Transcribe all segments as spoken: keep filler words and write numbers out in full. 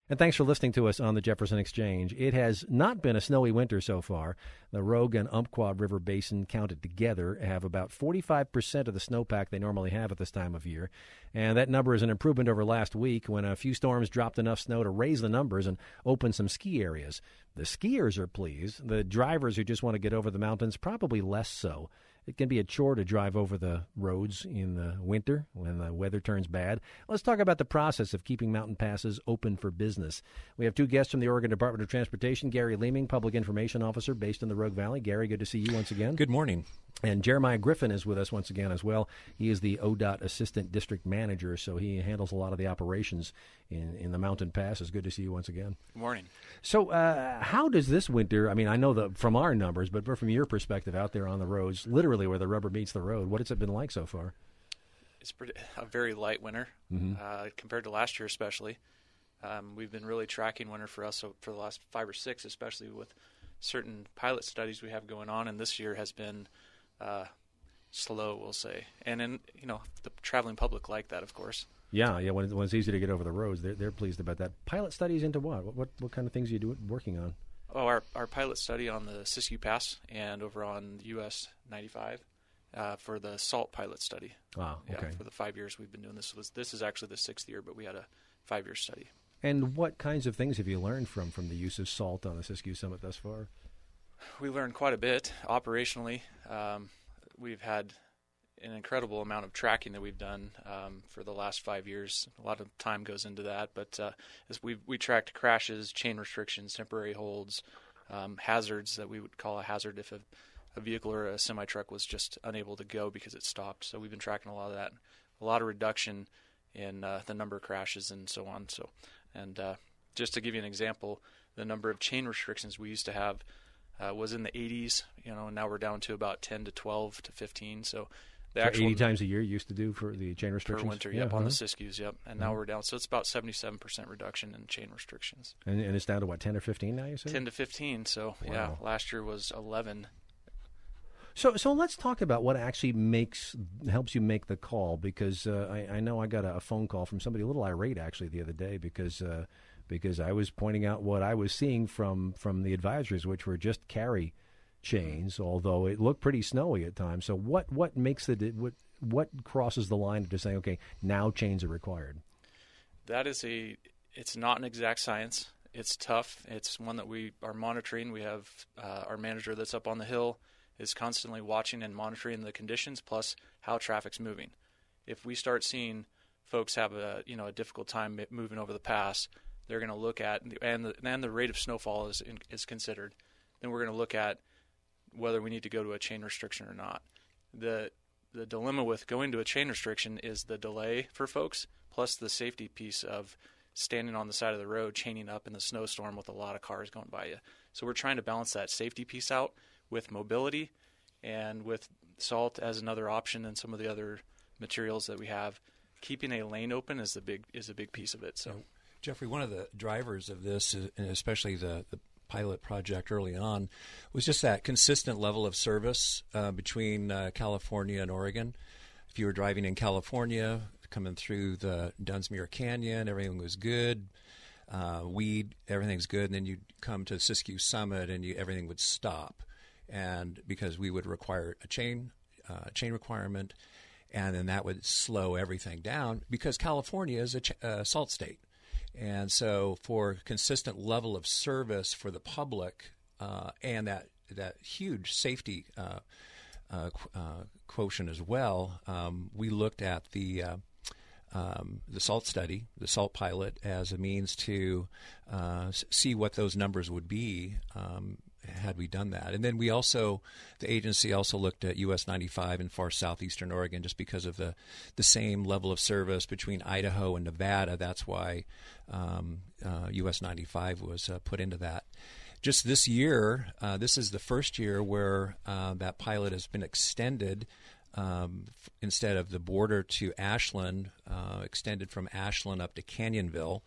And thanks for listening to us on the Jefferson Exchange. It has not been a snowy winter so far. The Rogue and Umpqua River Basin counted together have about forty-five percent of the snowpack they normally have at this time of year. And that number is an improvement over last week when a few storms dropped enough snow to raise the numbers and open some ski areas. The skiers are pleased. The drivers who just want to get over the mountains, probably less so. It can be a chore to drive over the roads in the winter when the weather turns bad. Let's talk about the process of keeping mountain passes open for business. We have two guests from the Oregon Department of Transportation, Gary Leeming, Public Information Officer based in the Rogue Valley. Gary, good to see you once again. Good morning. And Jeremiah Griffin is with us once again as well. He is the O D O T Assistant District Manager, so he handles a lot of the operations in, in the mountain passes. Good to see you once again. Good morning. So uh, how does this winter, I mean, I know the, from our numbers, but from your perspective out there on the roads, literally where the rubber meets the road, what has it been like so far? It's pretty, a very light winter mm-hmm. uh, compared to last year especially. Um, we've been really tracking winter for us so for the last five or six, especially with certain pilot studies we have going on, and this year has been uh, slow, we'll say. And, in, you know, the traveling public like that, of course. Yeah, yeah. When, when it's easy to get over the roads, they're, they're pleased about that. Pilot studies into what? What what, what kind of things are you do, working on? Oh, our our pilot study on the Siskiyou Pass and over on U S ninety-five uh, for the SALT pilot study. Wow. Okay. Yeah, for the five years we've been doing this. Was this is actually the sixth year, but we had a five-year study. And what kinds of things have you learned from from the use of SALT on the Siskiyou Summit thus far? We learned quite a bit operationally. Um, we've had an incredible amount of tracking that we've done um, for the last five years. A lot of time goes into that, but uh, as we we tracked crashes, chain restrictions, temporary holds, um, hazards that we would call a hazard if a, a vehicle or a semi-truck was just unable to go because it stopped. So we've been tracking a lot of that, a lot of reduction in uh, the number of crashes and so on. So, and uh, just to give you an example, the number of chain restrictions we used to have uh, was in the eighties, you know, and now we're down to about ten to twelve to fifteen. So the so actual eighty times a year you used to do for the chain restrictions? Per winter, yeah, yep, uh-huh. on the Siskiyous, yep. And uh-huh. now we're down. So it's about seventy-seven percent reduction in chain restrictions. And, and it's down to what, ten or fifteen now, you said? ten to fifteen. So, wow. yeah, last year was eleven. So so let's talk about what actually makes helps you make the call, because uh, I, I know I got a, a phone call from somebody a little irate actually the other day because uh, because I was pointing out what I was seeing from, from the advisories, which were just carry chains, although it looked pretty snowy at times. So what, what makes the what what crosses the line to saying, okay, now chains are required? That is a it's not an exact science. It's tough. It's one that we are monitoring. We have uh, our manager that's up on the hill is constantly watching and monitoring the conditions plus how traffic's moving. If we start seeing folks have a you know a difficult time moving over the pass, they're going to look at and the, and the rate of snowfall is is considered. Then we're going to look at whether we need to go to a chain restriction or not. The the dilemma with going to a chain restriction is the delay for folks plus the safety piece of standing on the side of the road chaining up in the snowstorm with a lot of cars going by you. So we're trying to balance that safety piece out with mobility and with SALT as another option and some of the other materials that we have. Keeping a lane open is the big is a big piece of it. So, Jeffrey, one of the drivers of this, and especially the, the pilot project early on, was just that consistent level of service uh, between uh, California and Oregon. If you were driving in California, coming through the Dunsmuir Canyon, everything was good. Uh, weed, everything's good, and then you'd come to Siskiyou Summit, and you, everything would stop. And because we would require a chain uh, chain requirement, and then that would slow everything down because California is a ch- uh, SALT state. And so for consistent level of service for the public uh, and that that huge safety uh, uh, uh, quotient as well, um, we looked at the uh, um, the SALT study, the SALT pilot, as a means to uh, see what those numbers would be um, had we done that. And then we also, the agency also looked at U S ninety-five in far southeastern Oregon just because of the, the same level of service between Idaho and Nevada. That's why um, uh, U S ninety-five was uh, put into that. Just this year, uh, this is the first year where uh, that pilot has been extended. Um, f- instead of the border to Ashland, uh, extended from Ashland up to Canyonville.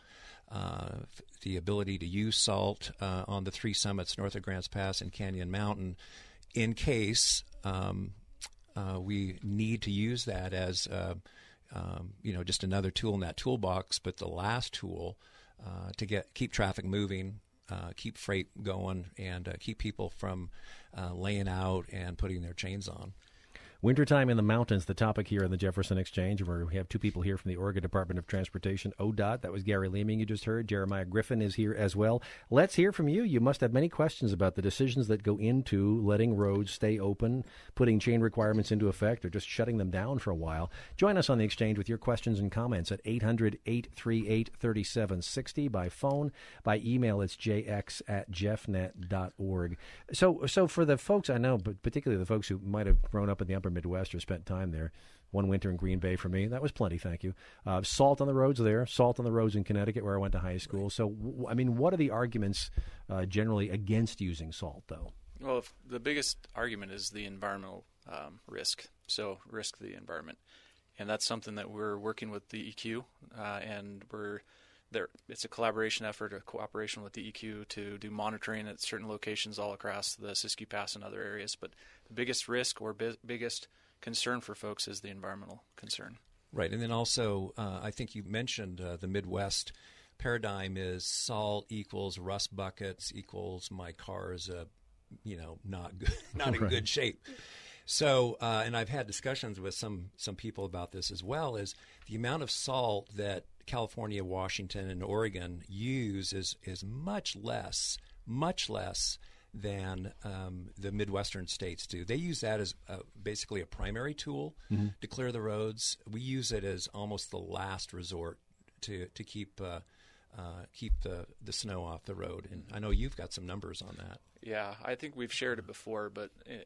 Uh, f- the ability to use SALT uh, on the three summits north of Grants Pass and Canyon Mountain in case um, uh, we need to use that as uh, um, you know just another tool in that toolbox. But the last tool uh, to get keep traffic moving, uh, keep freight going, and uh, keep people from uh, laying out and putting their chains on. Wintertime in the mountains, the topic here on the Jefferson Exchange, where we have two people here from the Oregon Department of Transportation, O D O T. That was Gary Leeming you just heard. Jeremiah Griffin is here as well. Let's hear from you. You must have many questions about the decisions that go into letting roads stay open, putting chain requirements into effect, or just shutting them down for a while. Join us on the Exchange with your questions and comments at eight hundred, eight three eight, three seven six zero by phone. By email, it's j x at jeffnet dot org. So, so for the folks I know, but particularly the folks who might have grown up in the upper Midwest or spent time there. One winter in Green Bay for me. That was plenty, thank you. Uh, salt on the roads there, salt on the roads in Connecticut where I went to high school. So, w- I mean, what are the arguments uh, generally against using salt, though? Well, if the biggest argument is the environmental um, risk, so risk to the environment. And that's something that we're working with the E Q, uh, and we're there. It's a collaboration effort, a cooperation with the E Q to do monitoring at certain locations all across the Siskiyou Pass and other areas. But the biggest risk or bi- biggest concern for folks is the environmental concern. Right, and then also uh, I think you mentioned uh, the Midwest paradigm is salt equals rust buckets equals my car is uh, you know not good, not in right. good shape. So, uh, and I've had discussions with some some people about this as well. Is the amount of salt that California, Washington, and Oregon use is is much less, much less than um, the Midwestern states do. They use that as uh, basically a primary tool mm-hmm. to clear the roads. We use it as almost the last resort to to keep uh, uh, keep the, the snow off the road. And I know you've got some numbers on that. Yeah, I think we've shared it before, but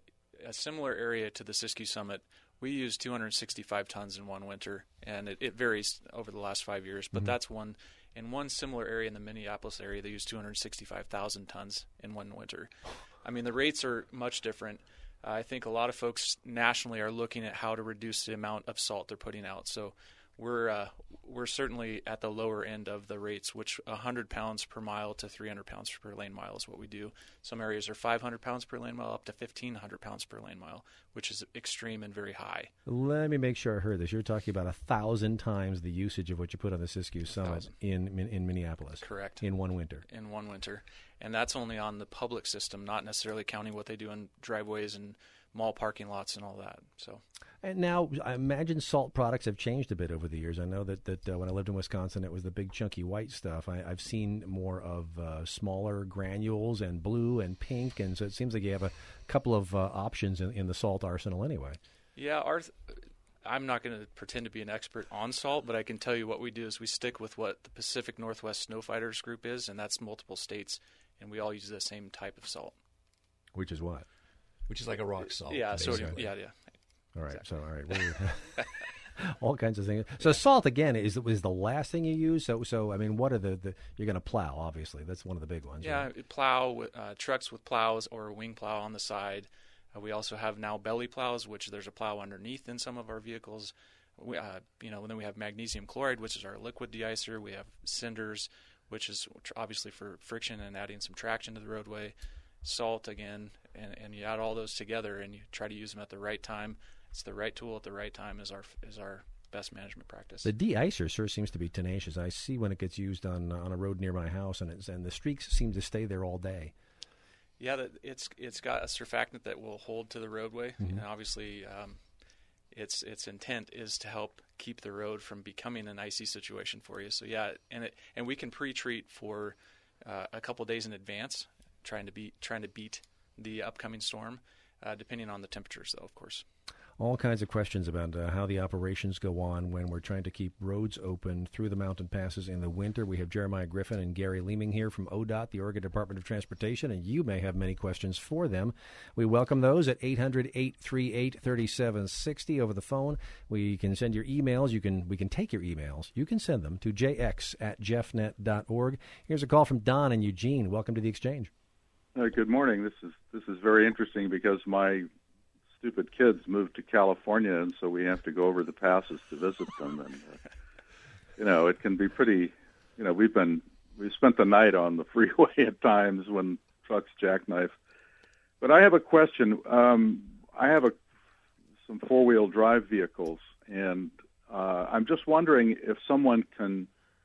a similar area to the Siskiyou Summit, we use two hundred sixty-five tons in one winter, and it, it varies over the last five years, but mm-hmm. that's one. In one similar area in the Minneapolis area, they use two hundred sixty-five thousand tons in one winter. I mean, the rates are much different. Uh, I think a lot of folks nationally are looking at how to reduce the amount of salt they're putting out. So we're uh, we're certainly at the lower end of the rates, which one hundred pounds per mile to three hundred pounds per lane mile is what we do. Some areas are five hundred pounds per lane mile up to fifteen hundred pounds per lane mile, which is extreme and very high. Let me make sure I heard this. You're talking about a thousand times the usage of what you put on the Siskiyou Summit in, in in Minneapolis. Correct. In one winter. In one winter. And that's only on the public system, not necessarily counting what they do in driveways and mall parking lots and all that. So, and now I imagine salt products have changed a bit over the years. I know that, that uh, when I lived in Wisconsin, it was the big chunky white stuff. I, I've seen more of uh, smaller granules and blue and pink, and so it seems like you have a couple of uh, options in, in the salt arsenal anyway. Yeah, our th- I'm not going to pretend to be an expert on salt, but I can tell you what we do is we stick with what the Pacific Northwest Snow Fighters Group is, and that's multiple states, and we all use the same type of salt. Which is what? Which is like a rock salt. Yeah, so basically. yeah, yeah. All right, exactly. so all right, we're, all kinds of things. So salt again is is the last thing you use. So so I mean, what are the, the you're going to plow? Obviously, that's one of the big ones. Yeah, right? plow uh, trucks with plows or a wing plow on the side. Uh, we also have now belly plows, which there's a plow underneath in some of our vehicles. We, uh, you know, and then we have magnesium chloride, which is our liquid deicer. We have cinders, which is obviously for friction and adding some traction to the roadway. Salt again, and, and you add all those together and you try to use them at the right time. It's the right tool at the right time is our is our best management practice. The de-icer sure seems to be tenacious. I see when it gets used on on a road near my house, and it's, and the streaks seem to stay there all day. Yeah, it's it's got a surfactant that will hold to the roadway, mm-hmm. and obviously um, its its intent is to help keep the road from becoming an icy situation for you. So yeah, and it and we can pre-treat for uh, a couple days in advance, trying to beat trying to beat the upcoming storm, uh, depending on the temperatures, though, of course. All kinds of questions about uh, how the operations go on when we're trying to keep roads open through the mountain passes in the winter. We have Jeremiah Griffin and Gary Leeming here from O D O T, the Oregon Department of Transportation, and you may have many questions for them. We welcome those at eight hundred, eight three eight, three seven six zero over the phone. We can send your emails. You can We can take your emails. You can send them to j x at jeffnet dot org. Here's a call from Don in Eugene. Welcome to the Exchange. Uh, good morning. This is this is very interesting because my stupid kids moved to California, and so we have to go over the passes to visit them. And uh, you know, it can be pretty. You know, we've been we spent the night on the freeway at times when trucks jackknife. But I have a question. Um, I have a some four wheel drive vehicles, and uh, I'm just wondering if someone can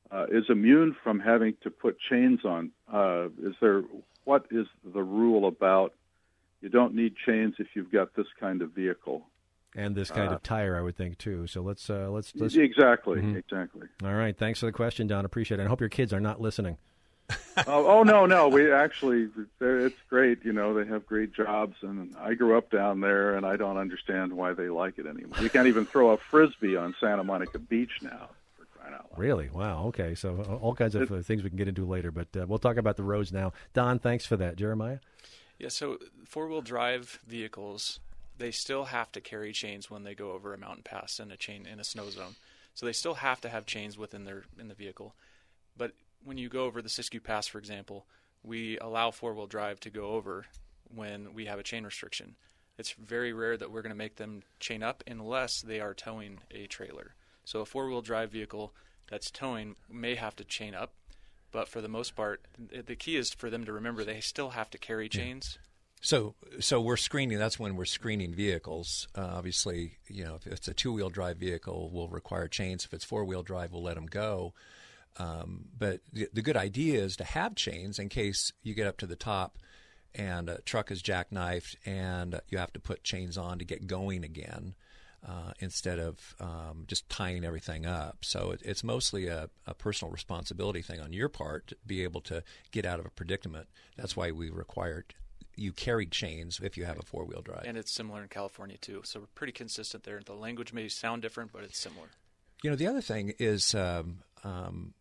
uh, is immune from having to put chains on. Uh, is there what is the rule about you don't need chains if you've got this kind of vehicle and this kind uh, of tire? I would think too. So let's uh, let's let's exactly mm-hmm. exactly. All right, thanks for the question, Don. Appreciate it. I hope your kids are not listening. oh, oh no no we actually it's great. You know, they have great jobs, and I grew up down there, and I don't understand why they like it anymore. You can't even throw a frisbee on Santa Monica Beach now. Really? Wow. Okay. So all kinds of uh, things we can get into later, but uh, we'll talk about the roads now. Don, thanks for that. Jeremiah? Yeah, so four-wheel drive vehicles, they still have to carry chains when they go over a mountain pass and a chain in a snow zone. So they still have to have chains within their in the vehicle. But when you go over the Siskiyou Pass, for example, we allow four-wheel drive to go over when we have a chain restriction. It's very rare that we're going to make them chain up unless they are towing a trailer. So a four-wheel drive vehicle that's towing may have to chain up, but for the most part, the key is for them to remember they still have to carry chains. So, so we're screening. That's when we're screening vehicles. Uh, obviously, you know, if it's a two-wheel drive vehicle, we'll require chains. If it's four-wheel drive, we'll let them go. Um, but the, the good idea is to have chains in case you get up to the top and a truck is jackknifed and you have to put chains on to get going again. Uh, instead of um, just tying everything up. So it, it's mostly a, a personal responsibility thing on your part to be able to get out of a predicament. That's why we required you carry chains if you have a four-wheel drive. And it's similar in California, too. So we're pretty consistent there. The language may sound different, but it's similar. You know, the other thing is um, um,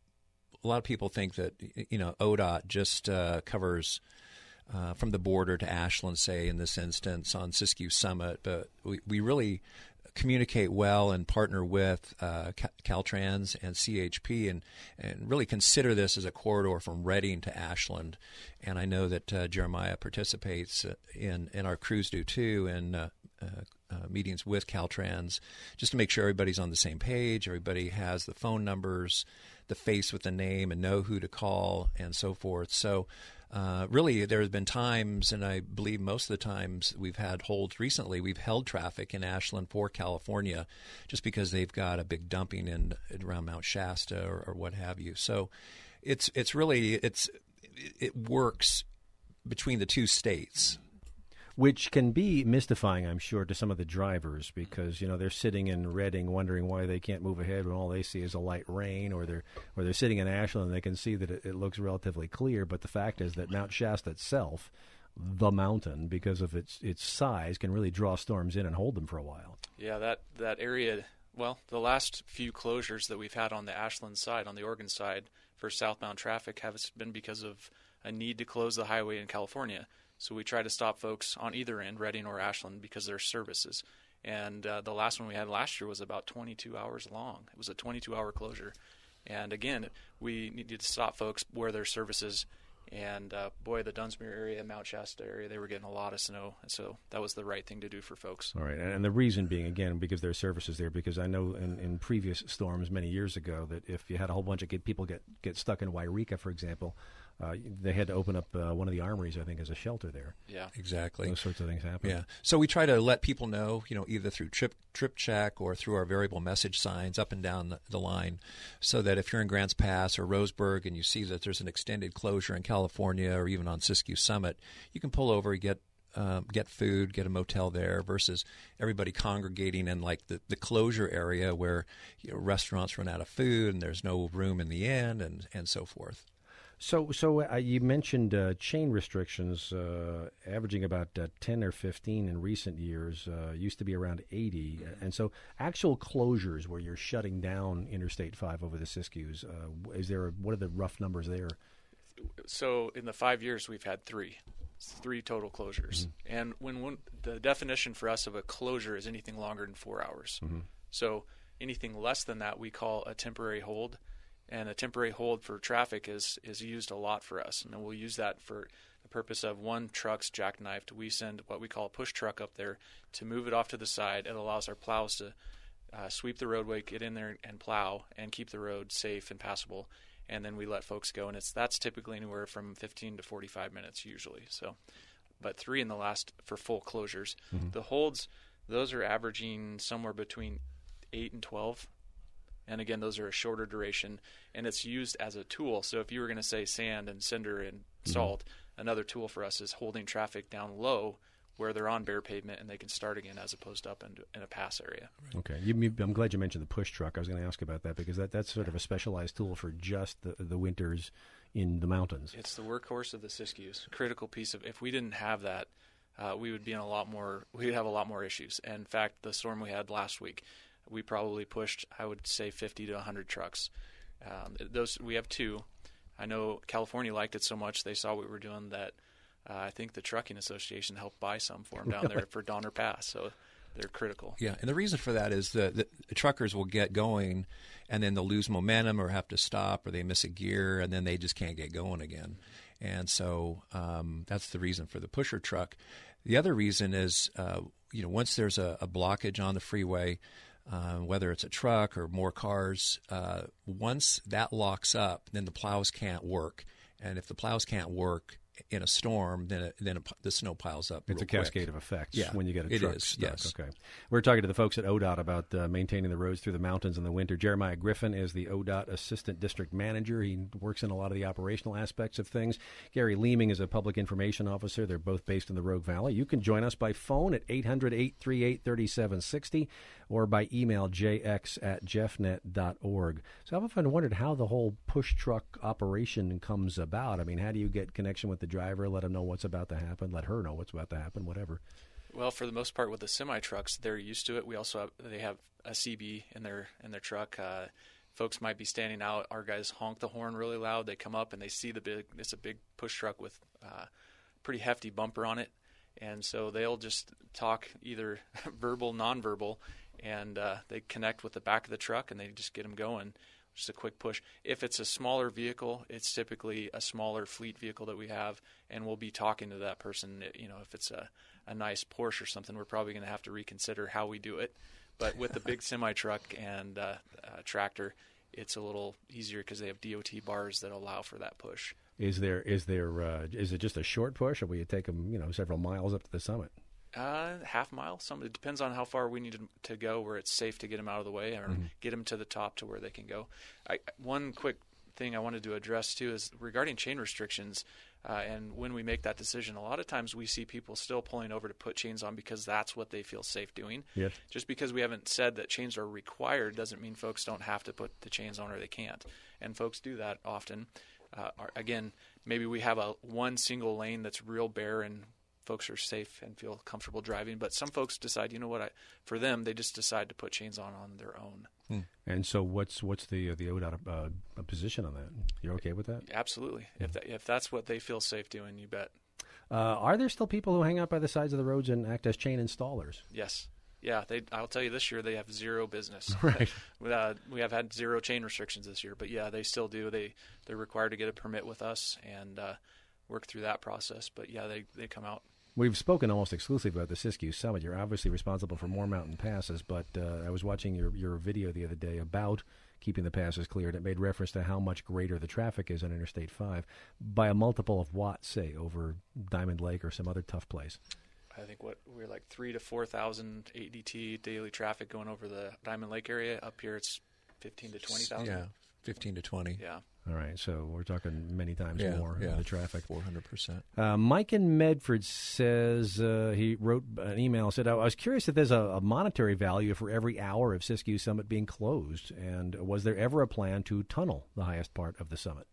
a lot of people think that, you know, O D O T just uh, covers Uh, from the border to Ashland, say, in this instance, on Siskiyou Summit. But we, we really communicate well and partner with uh, Caltrans and C H P and, and really consider this as a corridor from Redding to Ashland. And I know that uh, Jeremiah participates in, and our crews do too, in uh, uh, uh, meetings with Caltrans just to make sure everybody's on the same page, everybody has the phone numbers, the face with the name, and know who to call and so forth. So Uh, really, there have been times, and I believe most of the times we've had holds recently, we've held traffic in Ashland for California just because they've got a big dumping in around Mount Shasta or, or what have you. So it's it's really, it's it works between the two states. Which can be mystifying, I'm sure, to some of the drivers because, you know, they're sitting in Redding wondering why they can't move ahead when all they see is a light rain, or they're or they're sitting in Ashland and they can see that it, it looks relatively clear. But the fact is that Mount Shasta itself, the mountain, because of its its size, can really draw storms in and hold them for a while. Yeah, that, that area, well, the last few closures that we've had on the Ashland side, on the Oregon side, for southbound traffic have been because of a need to close the highway in California. So we try to stop folks on either end, Redding or Ashland, because there's services. And uh, the last one we had last year was about twenty-two hours long. It was a twenty-two hour closure. And again, we needed to stop folks where there's services. And uh, boy, the Dunsmuir area, Mount Shasta area, they were getting a lot of snow. And so that was the right thing to do for folks. All right. And the reason being, again, because there are services there, because I know in, in previous storms many years ago that if you had a whole bunch of people get, get stuck in Wairika, for example, Uh, they had to open up uh, one of the armories, I think, as a shelter there. Yeah, exactly. Those sorts of things happen. Yeah. So we try to let people know, you know, either through trip trip check or through our variable message signs up and down the, the line, so that if you're in Grants Pass or Roseburg and you see that there's an extended closure in California or even on Siskiyou Summit, you can pull over, get um, get food, get a motel there, versus everybody congregating in like the, the closure area where, you know, restaurants run out of food and there's no room in the inn and, and so forth. So, so uh, you mentioned uh, chain restrictions uh, averaging about uh, ten or fifteen in recent years. Uh, used to be around eighty, and so actual closures where you're shutting down Interstate five over the Siskiyous. Uh, is there a, what are the rough numbers there? So, in the five years, we've had three, three total closures. Mm-hmm. And when, when the definition for us of a closure is anything longer than four hours. Mm-hmm. So, anything less than that, we call a temporary hold. And a temporary hold for traffic is, is used a lot for us. And we'll use that for the purpose of one truck's jackknifed. We send what we call a push truck up there to move it off to the side. It allows our plows to uh, sweep the roadway, get in there and plow, and keep the road safe and passable. And then we let folks go. And it's that's typically anywhere from fifteen to forty-five minutes usually. So, but three in the last for full closures. Mm-hmm. The holds, those are averaging somewhere between eight and twelve And again, those are a shorter duration, and it's used as a tool. So if you were going to say sand and cinder and salt, mm-hmm. another tool for us is holding traffic down low where they're on bare pavement and they can start again as opposed to up in, in a pass area. Okay. You, you, I'm glad you mentioned the push truck. I was going to ask about that because that, that's sort of a specialized tool for just the, the winters in the mountains. It's the workhorse of the Siskiyous. Critical piece of, if we didn't have that, uh, we would be in a lot more, we'd have a lot more issues. And in fact, the storm we had last week, we probably pushed, I would say, fifty to one hundred trucks. Um, those we have two. I know California liked it so much they saw what we were doing that uh, I think the Trucking Association helped buy some for them down there for Donner Pass. So they're critical. Yeah, and the reason for that is that the, the truckers will get going, and then they'll lose momentum or have to stop, or they miss a gear, and then they just can't get going again. And so um, that's the reason for the pusher truck. The other reason is, uh, you know, once there's a, a blockage on the freeway, Uh, whether it's a truck or more cars, uh, once that locks up, then the plows can't work. And if the plows can't work in a storm, then it, then it, the snow piles up. It's a cascade quick. of effects yeah, when you get a it truck is, stuck. Yes. Okay. We're talking to the folks at O D O T about uh, maintaining the roads through the mountains in the winter. Jeremiah Griffin is the O D O T Assistant District Manager. He works in a lot of the operational aspects of things. Gary Leeming is a Public Information Officer. They're both based in the Rogue Valley. You can join us by phone at eight hundred, eight three eight, three seven six zero or by email jx at jeffnet dot org. So I've often wondered how the whole push truck operation comes about. I mean, how do you get connection with the driver, let them know what's about to happen, let her know what's about to happen, whatever? Well, for the most part, with the semi trucks, they're used to it. We also have they have a C B in their in their truck. Uh, folks might be standing out. Our guys honk the horn really loud. They come up and they see the big. It's a big push truck with uh, pretty hefty bumper on it, and so they'll just talk either verbal, nonverbal, and uh, they connect with the back of the truck and they just get them going. Just a quick push. If it's a smaller vehicle, it's typically a smaller fleet vehicle that we have, and we'll be talking to that person. You know, if it's a, a nice Porsche or something, we're probably going to have to reconsider how we do it. But with the big semi-truck and uh, uh, tractor, it's a little easier because they have D O T bars that allow for that push. Is there is there uh, is it just a short push, or will you take them, you know, several miles up to the summit? Uh, half mile. Some it depends on how far we need to go, where it's safe to get them out of the way, or mm-hmm. get them to the top to where they can go. I, one quick thing I wanted to address too is regarding chain restrictions. Uh, and when we make that decision, a lot of times we see people still pulling over to put chains on because that's what they feel safe doing. Yes. Just because we haven't said that chains are required doesn't mean folks don't have to put the chains on or they can't. And folks do that often. Uh, again, maybe we have a one single lane that's real bare and folks are safe and feel comfortable driving, but some folks decide, you know what, I, for them, they just decide to put chains on on their own. Hmm. And so, what's what's the uh, the O D O T uh, position on that? You're okay with that? Absolutely. Hmm. If that, if that's what they feel safe doing, you bet. Uh, are there still people who hang out by the sides of the roads and act as chain installers? Yes. Yeah, they. I'll tell you, this year they have zero business. Right. uh, we have had zero chain restrictions this year, but yeah, they still do. They they're required to get a permit with us and uh, work through that process. But yeah, they they come out. We've spoken almost exclusively about the Siskiyou Summit. You're obviously responsible for more mountain passes, but uh, I was watching your, your video the other day about keeping the passes cleared. It made reference to how much greater the traffic is on Interstate five by a multiple of what, say, over Diamond Lake or some other tough place. I think what we're like three to four thousand A D T daily traffic going over the Diamond Lake area. Up here, it's fifteen to twenty thousand. Yeah, fifteen to twenty. Yeah. All right, so we're talking many times yeah, more yeah. of the traffic. four hundred percent. Uh, Mike in Medford says, uh, he wrote an email, said, I was curious if there's a, a monetary value for every hour of Siskiyou Summit being closed, and was there ever a plan to tunnel the highest part of the summit?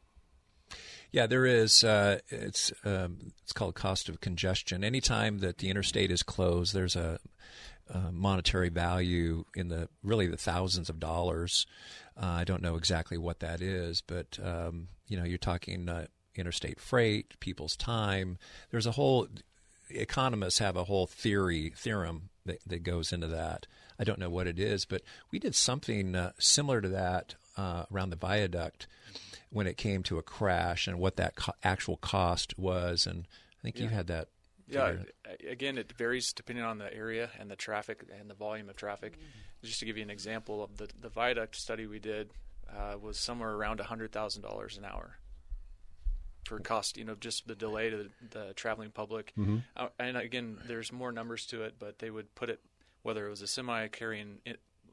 Yeah, there is. Uh, it's um, it's called cost of congestion. Anytime that the interstate is closed, there's a, a monetary value in the really the thousands of dollars. Uh, I don't know exactly what that is, but um, you know, you're talking uh, interstate freight, people's time. There's a whole economists have a whole theory theorem that, that goes into that. I don't know what it is, but we did something uh, similar to that uh, around the viaduct when it came to a crash and what that co- actual cost was. And I think yeah. you had that. Yeah, again, it varies depending on the area and the traffic and the volume of traffic. Mm-hmm. Just to give you an example of the, the viaduct study we did uh, was somewhere around one hundred thousand dollars an hour for cost, you know, just the delay to the, the traveling public. Mm-hmm. Uh, and again, there's more numbers to it, but they would put it, whether it was a semi carrying it,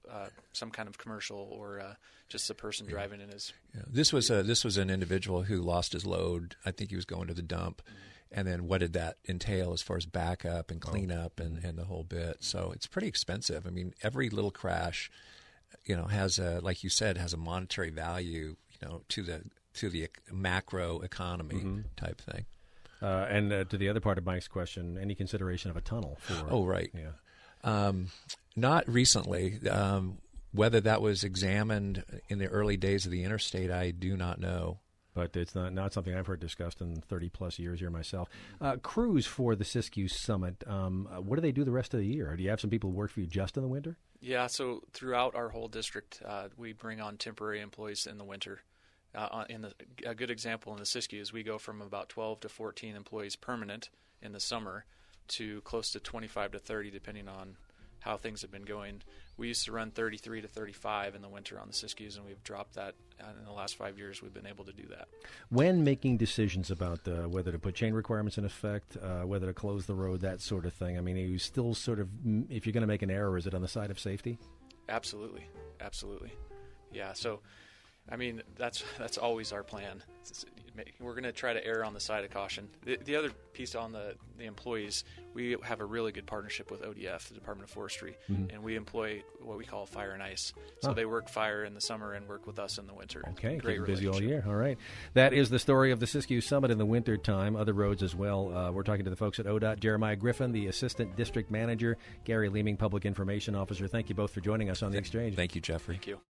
uh, some kind of commercial or uh, just the person yeah. driving in his. Yeah. This was a, this was an individual who lost his load. I think he was going to the dump. Mm-hmm. And then what did that entail as far as backup and cleanup and, and the whole bit? So it's pretty expensive. I mean, every little crash, you know, has a, like you said, has a monetary value, you know, to the to the macro economy mm-hmm. type thing. Uh, and uh, to the other part of Mike's question, any consideration of a tunnel for? Oh, right. Yeah. Um, not recently. Um, whether that was examined in the early days of the interstate, I do not know. But it's not, not something I've heard discussed in thirty-plus years here myself. Uh, crews for the Siskiyou Summit, um, uh, what do they do the rest of the year? Do you have some people who work for you just in the winter? Yeah, so throughout our whole district, uh, we bring on temporary employees in the winter. Uh, in the, a good example in the Siskiyou is we go from about twelve to fourteen employees permanent in the summer to close to twenty-five to thirty, depending on how things have been going. We used to run thirty-three to thirty-five in the winter on the Siskiyous, and we've dropped that. And in the last five years, we've been able to do that. When making decisions about uh, whether to put chain requirements in effect, uh, whether to close the road, that sort of thing, I mean, are you still sort of, if you're going to make an error, is it on the side of safety? Absolutely. Absolutely. Yeah, so, I mean, that's that's always our plan. It's, we're going to try to err on the side of caution. The, the other piece on the, the employees, we have a really good partnership with O D F, the Department of Forestry, mm-hmm. and we employ what we call fire and ice. So oh. they work fire in the summer and work with us in the winter. Okay, great, busy all year. All right. That is the story of the Siskiyou Summit in the winter time, other roads as well. Uh, we're talking to the folks at O D O T, Jeremiah Griffin, the Assistant District Manager, Gary Leeming, Public Information Officer. Thank you both for joining us on The Exchange. Thank you, Jeffrey. Thank you.